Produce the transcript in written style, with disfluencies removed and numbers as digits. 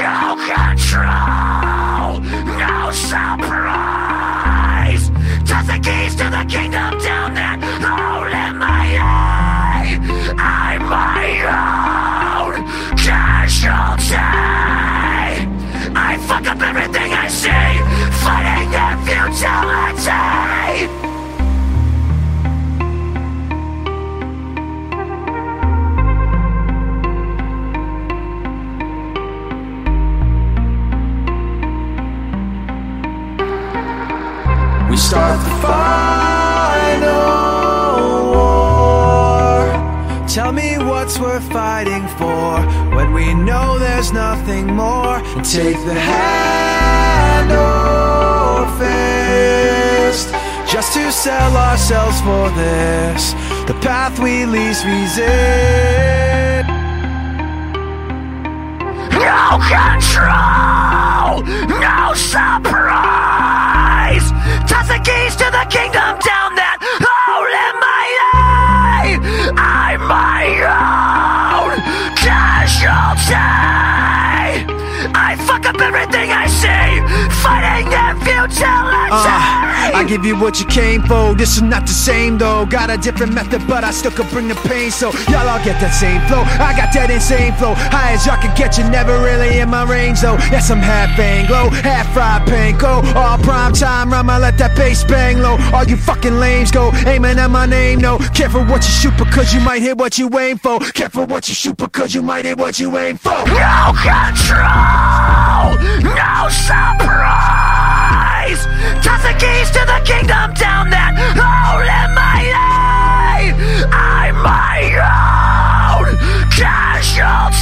No control, no surprise. Toss the keys to the kingdom down that hole in my eye. I'm my own casualty. I fuck up everything I see, fighting their futility. We start the final war. Tell me what's worth fighting for when we know there's nothing more. And take the hand or fist just to sell ourselves for this, the path we least resist. No control, no surprise. Toss the keys to the kingdom down that hole in my eye. I'm my own casualty. I fuck up everything I see, fighting their futility. I give you what you came for. This is not the same though. Got a different method, but I still could bring the pain. So y'all all get that same flow. I got that insane flow. High as y'all can get, you never really in my range though. Yes, I'm half Anglo, half fried panko. All prime time, I'ma let that bass bang low. All you fucking lames go aiming at my name, no. Careful what you shoot because you might hit what you aim for. Careful what you shoot because you might hit what you aim for. No control, no surprise. Toss the keys to the kingdom down that hole in my eye. I'm my own casualty.